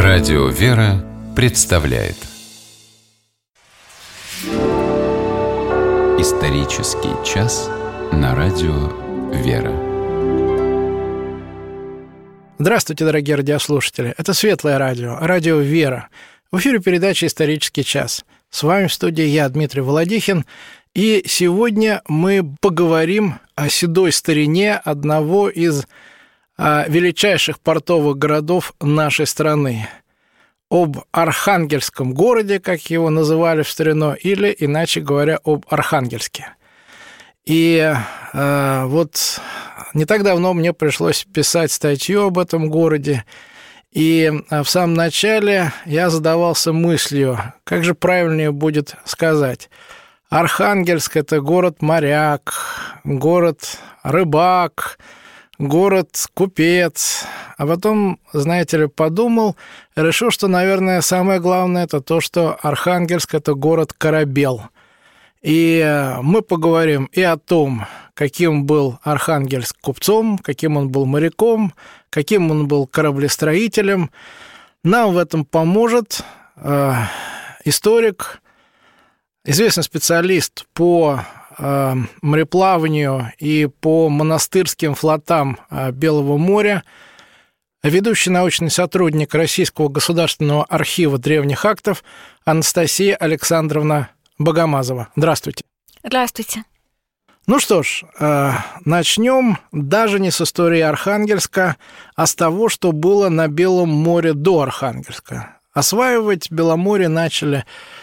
Радио «Вера» представляет Исторический час на Радио «Вера». Здравствуйте, дорогие радиослушатели. Это Светлое радио, радио «Вера». В эфире передача «Исторический час». С вами в студии я, Дмитрий Володихин. И сегодня мы поговорим о седой старине одного из величайших портовых городов нашей страны. Об Архангельском городе, как его называли в старину, или, иначе говоря, об Архангельске. И вот не так давно мне пришлось писать статью об этом городе, и в самом начале я задавался мыслью, как же правильнее будет сказать. Архангельск – это город-моряк, город-рыбак, город-купец. А потом, знаете ли, подумал, решил, что, наверное, самое главное – это то, что Архангельск – это город-корабел. И мы поговорим и о том, каким был Архангельск купцом, каким он был моряком, каким он был кораблестроителем. Нам в этом поможет историк, известный специалист по мореплаванию и по монастырским флотам Белого моря, ведущий научный сотрудник Российского государственного архива древних актов Анастасия Александровна Богомазова. Здравствуйте. Здравствуйте. Ну что ж, начнем даже не с истории Архангельска, а с того, что было на Белом море до Архангельска. Осваивать Беломорье начали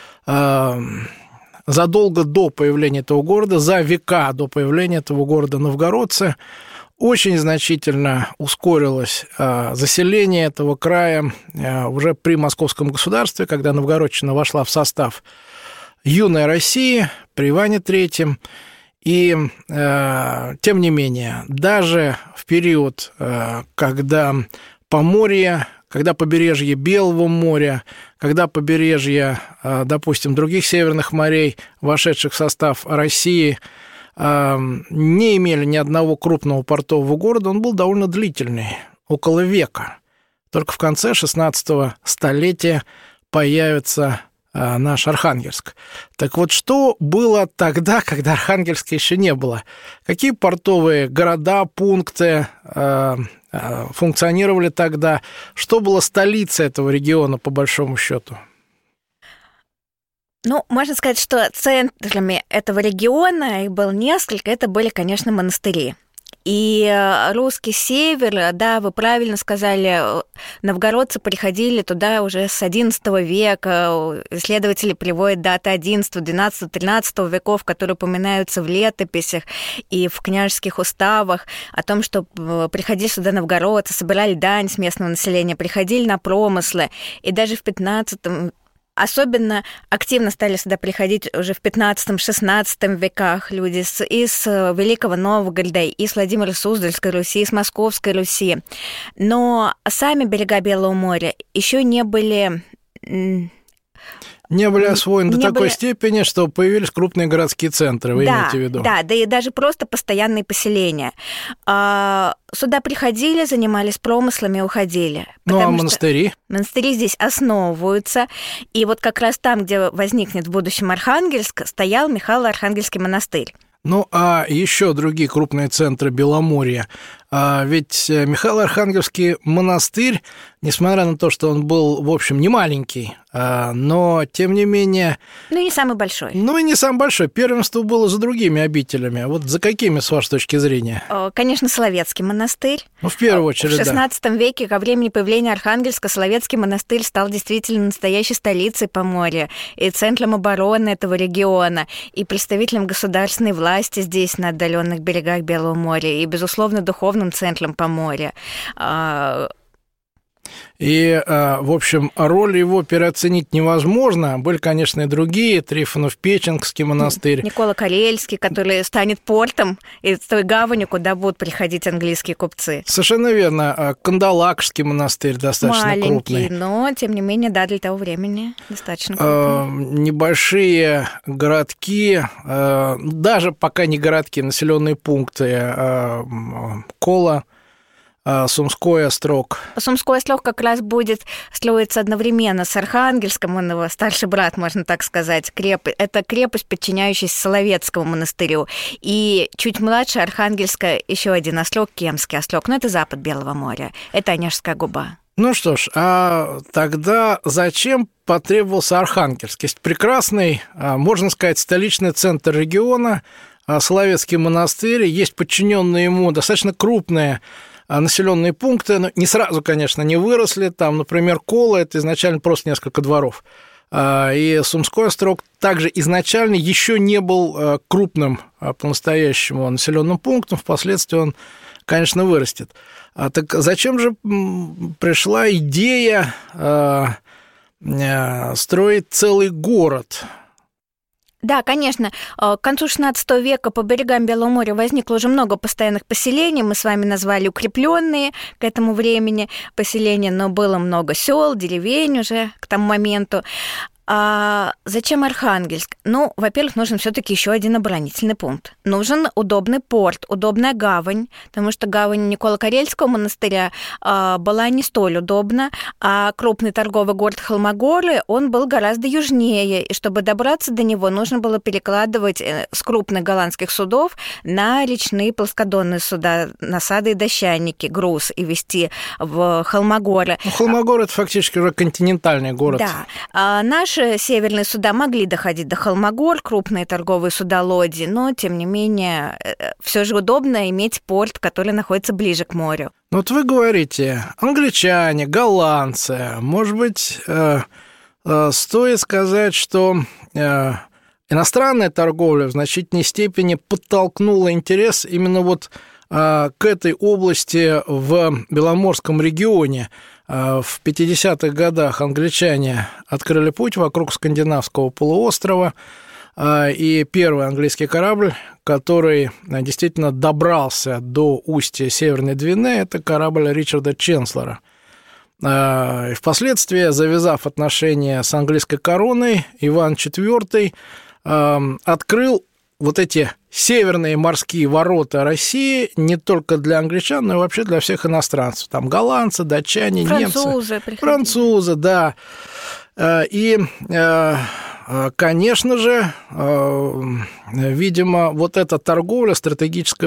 задолго до появления этого города, за века до появления этого города новгородцы. Очень значительно ускорилось заселение этого края уже при Московском государстве, когда новгородчина вошла в состав юной России при Иване III. И, тем не менее, даже в период, когда Поморье, когда побережье Белого моря, когда побережье, допустим, других северных морей, вошедших в состав России, не имели ни одного крупного портового города, он был довольно длительный, около века. Только в конце XVI столетия появится наш Архангельск. Так вот, что было тогда, когда Архангельска еще не было? Какие портовые города, пункты функционировали тогда? Что было столицей этого региона, по большому счету? Ну, можно сказать, что центрами этого региона, их было несколько, это были, конечно, монастыри. И русский север, да, вы правильно сказали, новгородцы приходили туда уже с XI века, исследователи приводят даты XI, XII, XIII веков, которые упоминаются в летописях и в княжеских уставах, о том, что приходили сюда новгородцы, собирали дань с местного населения, приходили на промыслы, и даже в XV особенно активно стали сюда приходить уже в XV-XVI веках люди из Великого Новгорода, из Владимира Суздальской Руси, из Московской Руси. Но сами берега Белого моря еще не были освоены до такой степени, что появились крупные городские центры, вы имеете в виду? Да, и даже просто постоянные поселения. Сюда приходили, занимались промыслами и уходили. Ну, а монастыри? Монастыри здесь основываются. И вот как раз там, где возникнет в будущем Архангельск, стоял Михайло-Архангельский монастырь. Ну, а еще другие крупные центры Беломорья. Ведь Михайло-Архангельский монастырь, несмотря на то, что он был, в общем, не маленький, но, тем не менее... Ну, и не самый большой. Ну, и не самый большой. Первенство было за другими обителями. Вот за какими, с вашей точки зрения? Конечно, Соловецкий монастырь. Ну, в первую очередь, В XVI веке, ко времени появления Архангельска, Соловецкий монастырь стал действительно настоящей столицей Поморья и центром обороны этого региона, и представителем государственной власти здесь, на отдаленных берегах Белого моря, и, безусловно, духовным центром Поморья. И, в общем, роль его переоценить невозможно. Были, конечно, и другие. Трифонов-Печенгский монастырь. Никола Карельский, который станет портом и той гаванью, куда будут приходить английские купцы. Совершенно верно. Кандалакшский монастырь достаточно маленький, крупный. Но, тем не менее, да, для того времени достаточно крупный. Небольшие городки, даже пока не городки, населенные пункты Кола, Сумской острог. Сумской острог как раз будет строиться одновременно с Архангельском, он его старший брат, можно так сказать. Это крепость, подчиняющаяся Соловецкому монастырю. И чуть младше Архангельска еще один острог, Кемский острог, но это запад Белого моря, это Онежская губа. Ну что ж, а тогда зачем потребовался Архангельск? Есть прекрасный, можно сказать, столичный центр региона, Соловецкий монастырь, есть подчиненные ему достаточно крупные населенные пункты, но не сразу, конечно, не выросли. Там, например, Кола – это изначально просто несколько дворов. И Сумской острог также изначально еще не был крупным по-настоящему населенным пунктом, впоследствии он, конечно, вырастет. Так зачем же пришла идея строить целый город? Да, конечно, к концу XVI века по берегам Белого моря возникло уже много постоянных поселений, мы с вами назвали укрепленные к этому времени поселения, но было много сел, деревень уже к тому моменту. А зачем Архангельск? Ну, во-первых, нужен все-таки еще один оборонительный пункт. Нужен удобный порт, удобная гавань, потому что гавань Николо-Карельского монастыря была не столь удобна, а крупный торговый город Холмогоры, он был гораздо южнее, и чтобы добраться до него, нужно было перекладывать с крупных голландских судов на речные плоскодонные суда, насады и дощаники, груз, и везти в Холмогоры. Холмогоры – это фактически уже континентальный город. Да. Наши северные суда могли доходить до Холмогор, крупные торговые суда лодьи, но, тем не менее, все же удобно иметь порт, который находится ближе к морю. Ну вот вы говорите, англичане, голландцы, может быть, стоит сказать, что иностранная торговля в значительной степени подтолкнула интерес именно вот к этой области в Беломорском регионе. В 50-х годах англичане открыли путь вокруг скандинавского полуострова, и первый английский корабль, который действительно добрался до устья Северной Двины, это корабль Ричарда Ченслера. И впоследствии, завязав отношения с английской короной, Иван IV открыл вот эти северные морские ворота России не только для англичан, но и вообще для всех иностранцев. Там голландцы, датчане, немцы. Французы, да. И, конечно же, видимо, вот эта торговля стратегически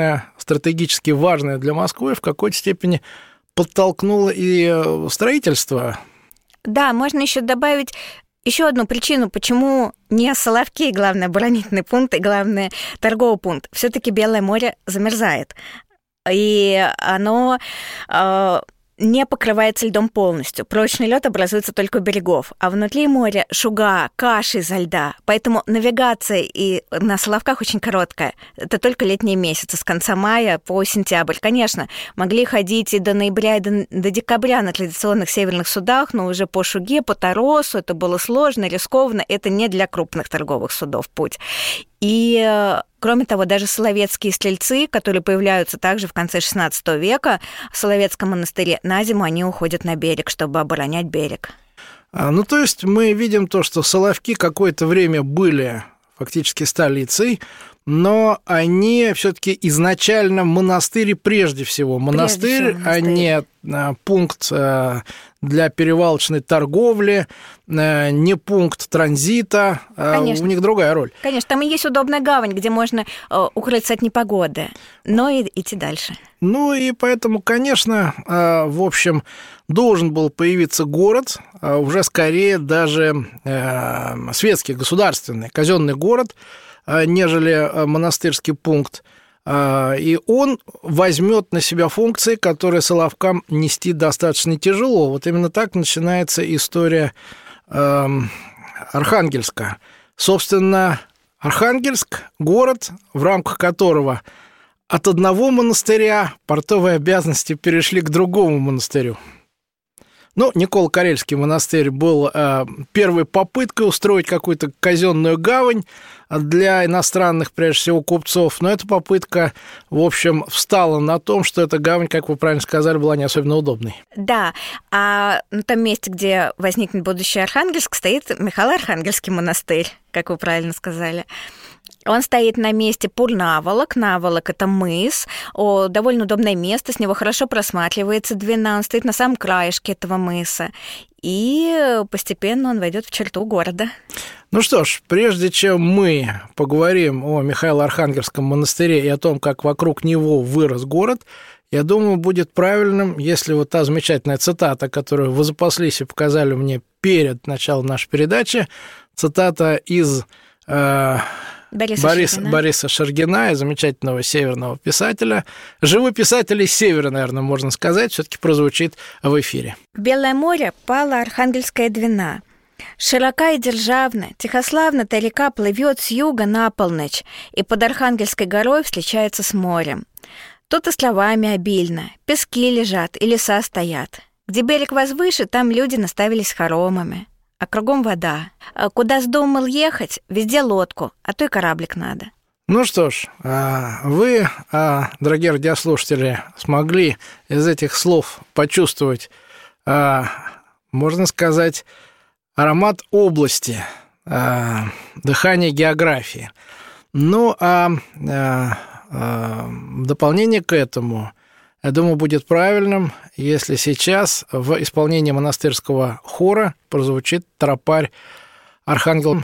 важная для Москвы в какой-то степени подтолкнула и строительство. Да, можно еще добавить еще одну причину, почему не Соловки главный оборонительный пункт и главный торговый пункт. Все-таки Белое море замерзает, и оно не покрывается льдом полностью. Прочный лед образуется только у берегов, а внутри моря шуга, каши изо льда. Поэтому навигация и на Соловках очень короткая. Это только летние месяцы, с конца мая по сентябрь. Конечно, могли ходить и до ноября, и до декабря на традиционных северных судах, но уже по шуге, по торосу. Это было сложно, рискованно. Это не для крупных торговых судов путь. И, кроме того, даже соловецкие стрельцы, которые появляются также в конце XVI века в Соловецком монастыре, на зиму они уходят на берег, чтобы оборонять берег. Ну, то есть мы видим то, что Соловки какое-то время были фактически столицей, но они все-таки изначально монастырь прежде всего. Монастырь, а не пункт для перевалочной торговли, не пункт транзита. Конечно. У них другая роль. Конечно, там и есть удобная гавань, где можно укрыться от непогоды, но и идти дальше. Ну и поэтому, конечно, в общем, должен был появиться город, уже скорее даже светский, государственный, казенный город, нежели монастырский пункт. И он возьмет на себя функции, которые Соловкам нести достаточно тяжело. Вот именно так начинается история Архангельска. Собственно, Архангельск – город, в рамках которого от одного монастыря портовые обязанности перешли к другому монастырю. Ну, Николо-Карельский монастырь был первой попыткой устроить какую-то казенную гавань для иностранных, прежде всего, купцов, но эта попытка, в общем, встала на том, что эта гавань, как вы правильно сказали, была не особенно удобной. Да, а на том месте, где возникнет будущий Архангельск, стоит Михайло-Архангельский монастырь, как вы правильно сказали. Он стоит на месте Пурнаволок. Наволок – это мыс, довольно удобное место, с него хорошо просматривается Двина, он стоит на самом краешке этого мыса, и постепенно он войдет в черту города. Ну что ж, прежде чем мы поговорим о Михаило-Архангельском монастыре и о том, как вокруг него вырос город, я думаю, будет правильным, если вот та замечательная цитата, которую вы запаслись и показали мне перед началом нашей передачи, цитата из Бориса Шергина, замечательного северного писателя, живописателя из севера, наверное, можно сказать, все-таки прозвучит в эфире. В Белое море пала Архангельская Двина. Широка и державна, тихославно та река плывет с юга на полночь и под Архангельской горой встречается с морем. Тут и словами обильно, пески лежат и леса стоят. Где берег возвыше, там люди наставились хоромами, а кругом вода. А куда вздумал ехать, везде лодку, а то и кораблик надо. Ну что ж, вы, дорогие радиослушатели, смогли из этих слов почувствовать, можно сказать, аромат области, дыхание географии. Ну, в дополнение к этому, я думаю, будет правильным, если сейчас в исполнении монастырского хора прозвучит тропарь «Архангел».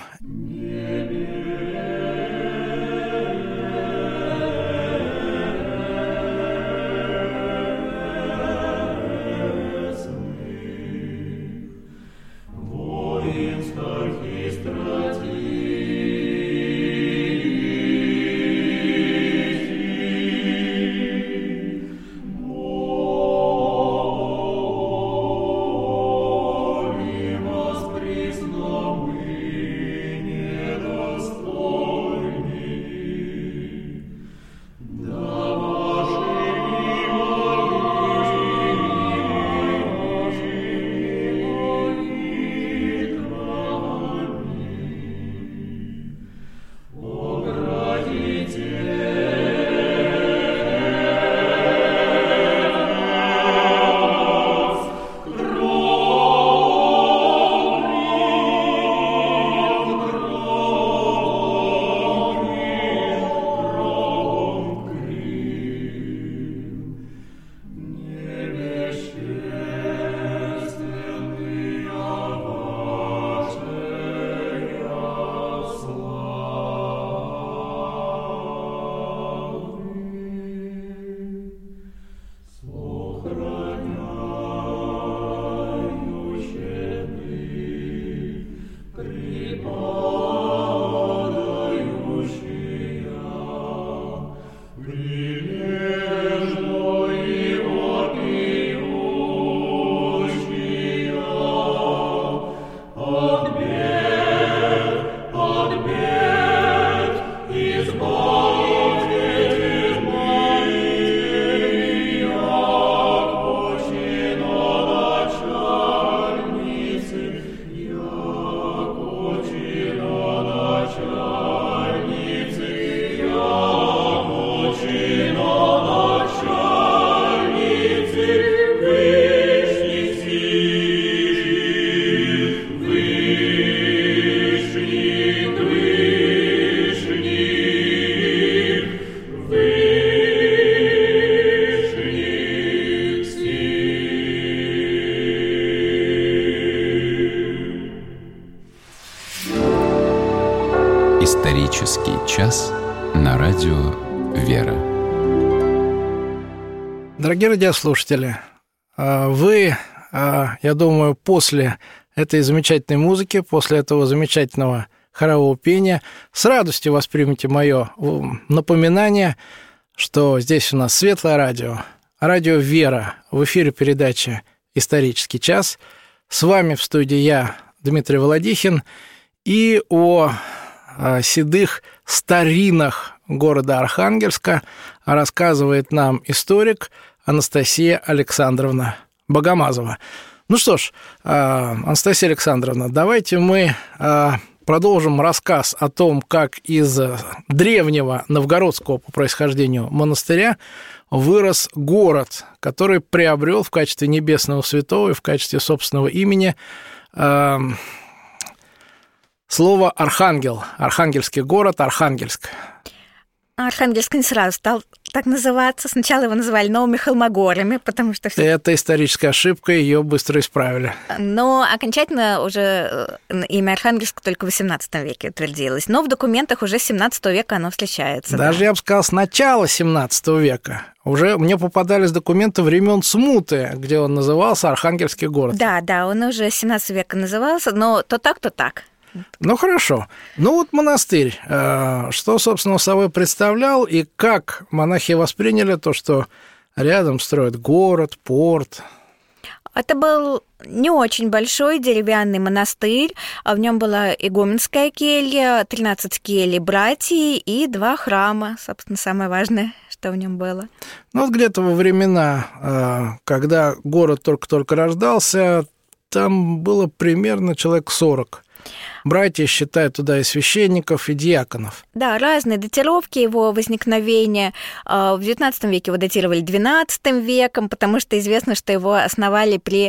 Исторический час на радио «Вера». Дорогие радиослушатели, вы, я думаю, после этой замечательной музыки, после этого замечательного хорового пения с радостью воспримете мое напоминание, что здесь у нас светлое радио, радио «Вера». В эфире передача «Исторический час». С вами в студии я, Дмитрий Володихин, и о седых старинах города Архангельска рассказывает нам историк Анастасия Александровна Богомазова. Ну что ж, Анастасия Александровна, давайте мы продолжим рассказ о том, как из древнего новгородского по происхождению монастыря вырос город, который приобрел в качестве небесного святого и в качестве собственного имени слово «архангел», архангельский город, Архангельск. Архангельск не сразу стал так называться. Сначала его называли Новыми Холмогорами, потому что... Это историческая ошибка, ее быстро исправили. Но окончательно уже имя Архангельск только в XVIII веке утвердилось. Но в документах уже с XVII века оно встречается. Даже, да. Я бы сказал, с начала XVII века. Уже мне попадались документы времен Смуты, где он назывался Архангельский город. Да, он уже с XVII века назывался, но то так, то так. Ну, хорошо. Ну, вот монастырь. Что, собственно, собой представлял и как монахи восприняли то, что рядом строят город, порт? Это был не очень большой деревянный монастырь. В нем была игуменская келья, 13 келий братьев и 2 храма. Собственно, самое важное, что в нем было. Ну, вот где-то во времена, когда город только-только рождался, там было примерно человек 40. Братья считают туда и священников, и диаконов. Да, разные датировки его возникновения. В XIX веке его датировали XII веком, потому что известно, что его основали при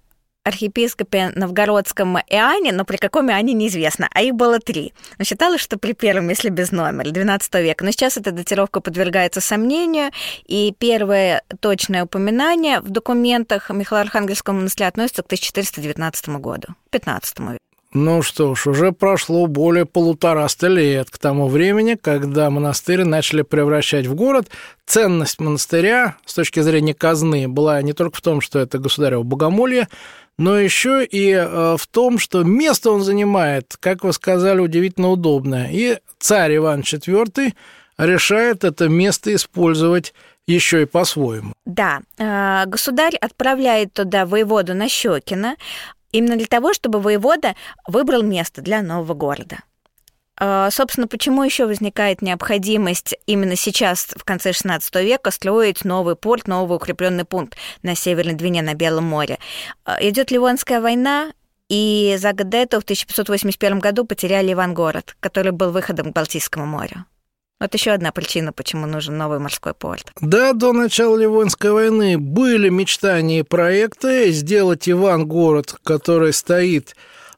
архиепископе новгородском Иоанне, но при каком Иоанне неизвестно, а их было 3. Но считалось, что при первом, если без номера, XII века. Но сейчас эта датировка подвергается сомнению, и первое точное упоминание в документах Михайло-Архангельского монастыря относится к 1419 году, 15 веку. Ну что ж, уже прошло более 150 лет к тому времени, когда монастырь начали превращать в город. Ценность монастыря с точки зрения казны была не только в том, что это государево богомолье, но еще и в том, что место он занимает, как вы сказали, удивительно удобное. И царь Иван IV решает это место использовать еще и по-своему. Да, государь отправляет туда воеводу Нащекина, именно для того, чтобы воевода выбрал место для нового города. Собственно, почему еще возникает необходимость именно сейчас, в конце XVI века, строить новый порт, новый укрепленный пункт на Северной Двине на Белом море? Идет Ливонская война, и за год до этого, в 1581 году, потеряли Ивангород, который был выходом к Балтийскому морю. Вот еще одна причина, почему нужен новый морской порт. Да, до начала Ливонской войны были мечтания и проекты сделать Ивангород, который стоит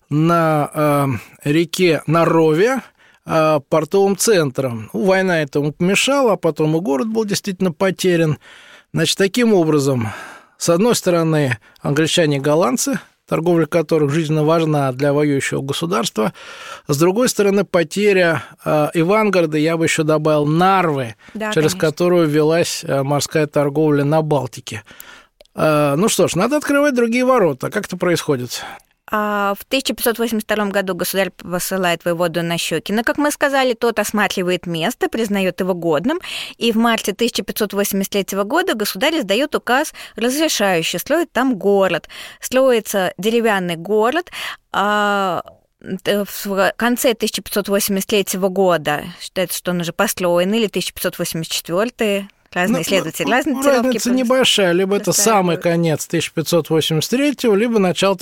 на реке Нарове, портовым центром. Война этому помешала, а потом и город был действительно потерян. Значит, таким образом, с одной стороны, англичане и голландцы, торговля которых жизненно важна для воюющего государства. С другой стороны, потеря Ивангорода, я бы еще добавил Нарвы, да, через которую велась морская торговля на Балтике. Ну что ж, надо открывать другие ворота. Как это происходит? В 1582 году государь посылает воеводу Нащекина, как мы сказали, тот осматривает место, признает его годным, и в марте 1583 года государь издает указ, разрешающий строить там город. Строится деревянный город, в конце 1583 года считается, что он уже построен, или 1584. Разные исследователи, разные датировки. Разница небольшая. Либо это самый конец 1583-го, либо начало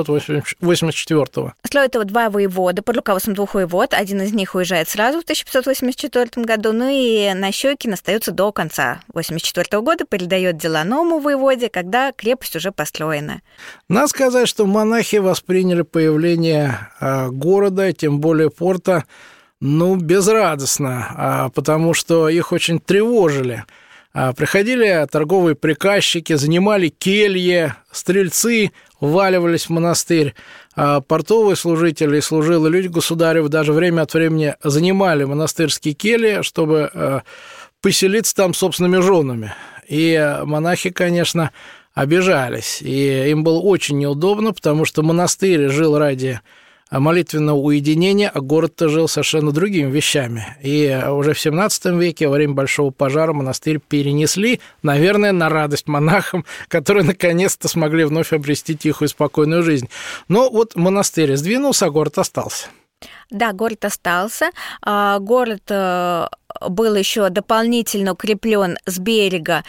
1584-го. Строят его 2 воевода под руководством 2 воевод. Один из них уезжает сразу в 1584 году, ну и Нащекин остается до конца 1584 года, передает дела новому воеводе, когда крепость уже построена. Надо сказать, что монахи восприняли появление города, тем более порта, безрадостно, потому что их очень тревожили. Приходили торговые приказчики, занимали кельи, стрельцы вваливались в монастырь, портовые служители и служилые люди государев даже время от времени занимали монастырские кельи, чтобы поселиться там собственными женами. И монахи, конечно, обижались, и им было очень неудобно, потому что монастырь жил ради молитвенного уединения, а город-то жил совершенно другими вещами. И уже в XVII веке, во время Большого пожара, монастырь перенесли, наверное, на радость монахам, которые наконец-то смогли вновь обрести тихую и спокойную жизнь. Но вот монастырь сдвинулся, а город остался. Да, город остался. Город был еще дополнительно укреплен с берега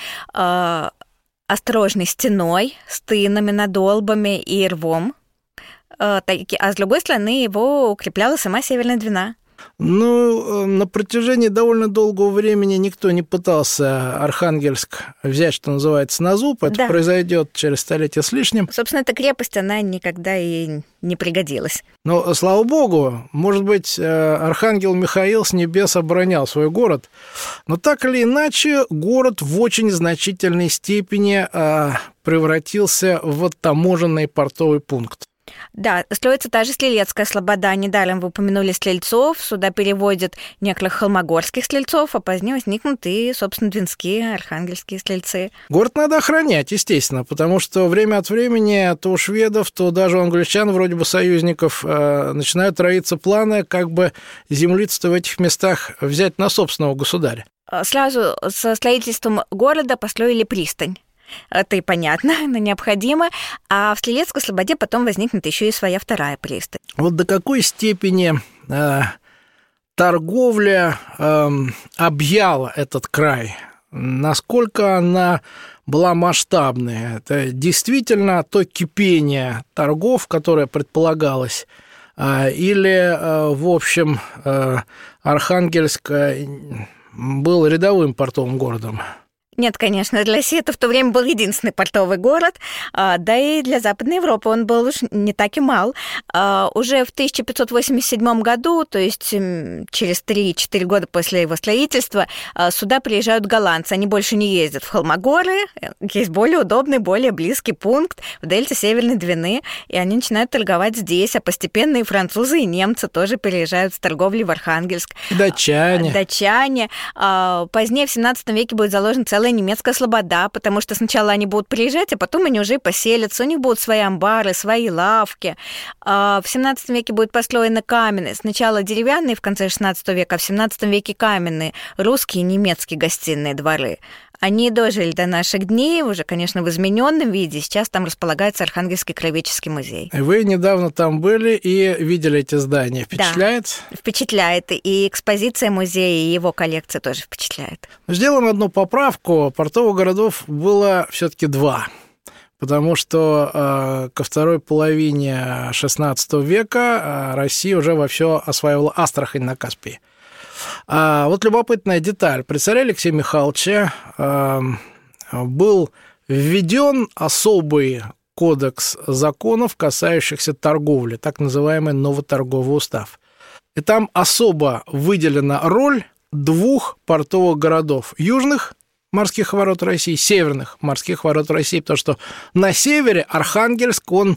осторожной стеной, с тынами, надолбами и рвом. А с другой стороны его укрепляла сама Северная Двина. Ну, на протяжении довольно долгого времени никто не пытался Архангельск взять, что называется, на зуб. Это произойдет через столетие с лишним. Собственно, эта крепость, она никогда и не пригодилась. Но, слава богу, может быть, архангел Михаил с небес оборонял свой город. Но так или иначе, город в очень значительной степени превратился в таможенный портовый пункт. Да, строится та же Стрелецкая слобода. Недаром вы упомянули стрельцов. Сюда переводят некоторых холмогорских стрельцов, а позднее возникнут и, собственно, двинские, архангельские стрельцы. Город надо охранять, естественно, потому что время от времени то у шведов, то даже у англичан, вроде бы союзников, начинают роиться планы, как бы землицу в этих местах взять на собственного государя. Сразу со строительством города построили пристань. Это и понятно, но необходимо. А в Стрелецкой слободе потом возникнет еще и своя вторая пристань. Вот до какой степени торговля объяла этот край? Насколько она была масштабная? Это действительно то кипение торгов, которое предполагалось? Или, в общем, Архангельск был рядовым портовым городом? Нет, конечно, для России это в то время был единственный портовый город, да и для Западной Европы он был уж не так и мал. Уже в 1587 году, то есть через 3-4 года после его строительства, сюда приезжают голландцы. Они больше не ездят в Холмогоры, есть более удобный, более близкий пункт в дельте Северной Двины, и они начинают торговать здесь, а постепенно и французы, и немцы тоже переезжают с торговлей в Архангельск. Датчане. Позднее, в 17 веке, будет заложен целая немецкая слобода, потому что сначала они будут приезжать, а потом они уже поселятся, у них будут свои амбары, свои лавки. В 17 веке будет построены каменные, сначала деревянные в конце 16 века, а в 17 веке каменные, русские и немецкие гостиные дворы. Они дожили до наших дней, уже, конечно, в измененном виде. Сейчас там располагается Архангельский краеведческий музей. Вы недавно там были и видели эти здания. Впечатляет? Да, впечатляет. И экспозиция музея, и его коллекция тоже впечатляет. Сделаем одну поправку. Портовых городов было все-таки 2. Потому что ко второй половине XVI века Россия уже вовсю осваивала Астрахань на Каспии. Вот любопытная деталь. При царе Алексея Михайловича был введен особый кодекс законов, касающихся торговли, так называемый новоторговый устав. И там особо выделена роль 2 портовых городов: южных морских ворот России, северных морских ворот России, потому что на севере Архангельск, он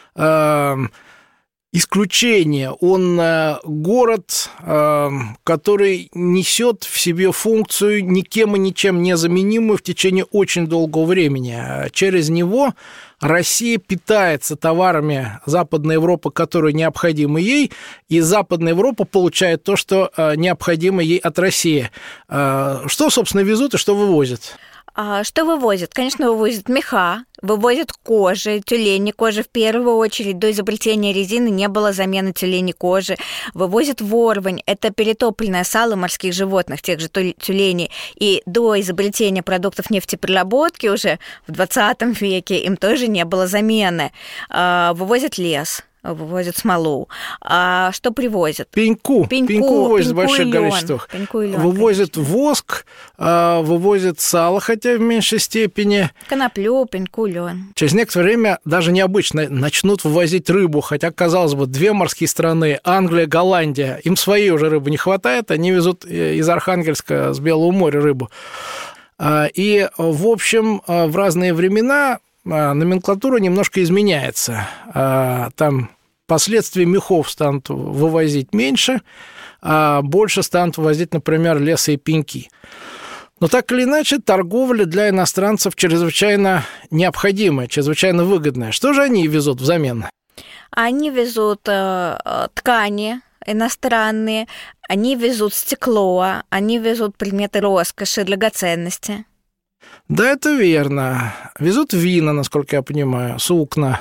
исключение, он город, который несет в себе функцию никем и ничем не заменимую в течение очень долгого времени. Через него Россия питается товарами Западной Европы, которые необходимы ей, и Западная Европа получает то, что необходимо ей от России. Что, собственно, везут и что вывозят? Что вывозят? Конечно, вывозят меха, вывозят кожи, тюлени кожи в первую очередь. До изобретения резины не было замены тюлени кожи. Вывозят ворвань, это перетопленное сало морских животных, тех же тюленей. И до изобретения продуктов нефтепереработки уже в 20 веке им тоже не было замены. Вывозят лес. Вывозят смолу. А что привозят? Пеньку вывозят в больших количествах. Вывозят воск, вывозят сало, хотя в меньшей степени. Коноплю, пеньку, лен. Через некоторое время даже необычно начнут вывозить рыбу, хотя, казалось бы, 2 морские страны, Англия, Голландия, им своей уже рыбы не хватает, они везут из Архангельска с Белого моря рыбу. И, в общем, в разные времена номенклатура немножко изменяется. Там последствия мехов станут вывозить меньше, а больше станут вывозить, например, леса и пеньки. Но так или иначе, торговля для иностранцев чрезвычайно необходимая, чрезвычайно выгодная. Что же они везут взамен? Они везут ткани иностранные, они везут стекло, они везут предметы роскоши, драгоценности. Да, это верно. Везут вина, насколько я понимаю, сукна.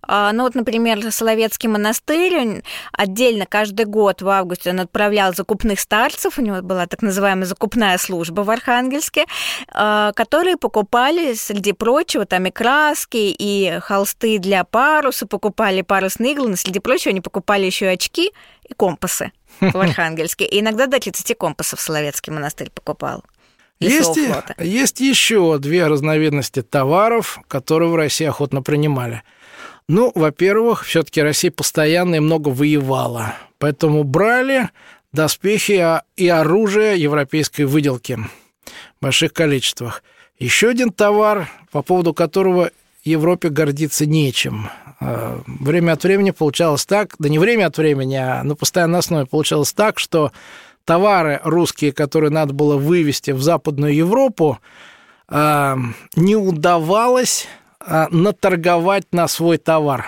Ну вот, например, Соловецкий монастырь отдельно каждый год в августе он отправлял закупных старцев, у него была так называемая закупная служба в Архангельске, которые покупали, среди прочего, там и краски, и холсты для паруса, покупали парусные иглы, но среди прочего они покупали еще и очки и компасы в Архангельске. И иногда до 30 компасов Соловецкий монастырь покупал. Есть еще две разновидности товаров, которые в России охотно принимали. Ну, во-первых, все-таки Россия постоянно и много воевала, поэтому брали доспехи и оружие европейской выделки в больших количествах. Еще один товар, по поводу которого Европе гордиться нечем. Время от времени получалось так, да не время от времени, а на постоянной основе получалось так, что товары русские, которые надо было вывести в Западную Европу, не удавалось наторговать на свой товар.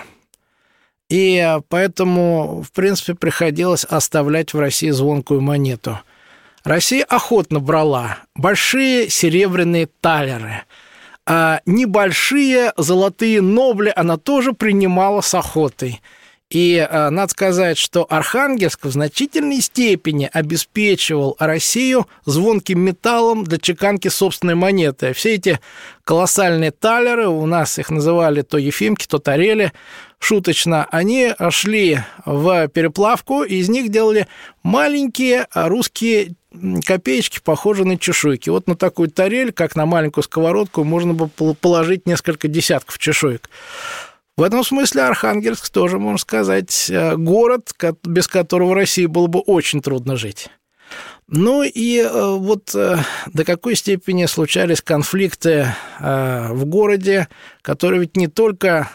И поэтому, в принципе, приходилось оставлять в России звонкую монету. Россия охотно брала большие серебряные талеры, а небольшие золотые нобли она тоже принимала с охотой. И надо сказать, что Архангельск в значительной степени обеспечивал Россию звонким металлом для чеканки собственной монеты. Все эти колоссальные талеры, у нас их называли то ефимки, то тарели, шуточно, они шли в переплавку, и из них делали маленькие русские копеечки, похожие на чешуйки. Вот на такую тарель, как на маленькую сковородку, можно было положить несколько десятков чешуек. В этом смысле Архангельск тоже, можно сказать, город, без которого России было бы очень трудно жить. Ну и вот до какой степени случались конфликты в городе, которые ведь не только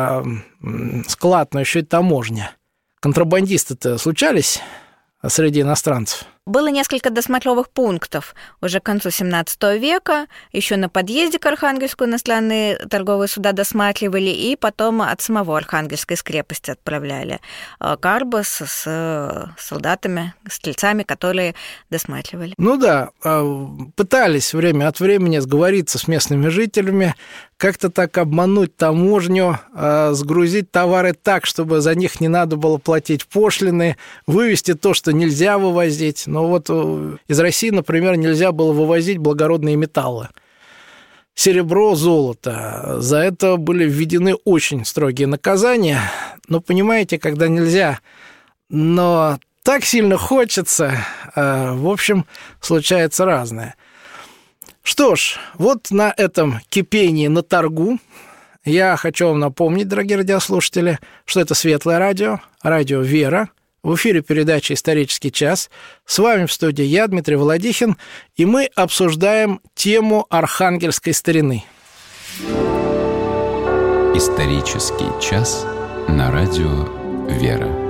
склад, но еще и таможня. Контрабандисты-то случались среди иностранцев? Было несколько досмотровых пунктов уже к концу XVII века. Еще на подъезде к Архангельску иностранные торговые суда досматривали, и потом от самого Архангельска из крепости отправляли карбас с солдатами, стрельцами, которые досматривали. Ну да, пытались время от времени сговориться с местными жителями, как-то так обмануть таможню, сгрузить товары так, чтобы за них не надо было платить пошлины, вывести то, что нельзя вывозить. Но вот из России, например, нельзя было вывозить благородные металлы. Серебро, золото. За это были введены очень строгие наказания. Но, понимаете, когда нельзя, но так сильно хочется, в общем, случается разное. Что ж, вот на этом кипении на торгу я хочу вам напомнить, дорогие радиослушатели, что это Светлое радио, радио «Вера». В эфире передача «Исторический час». С вами в студии я, Дмитрий Володихин, и мы обсуждаем тему архангельской старины. «Исторический час» на радио «Вера».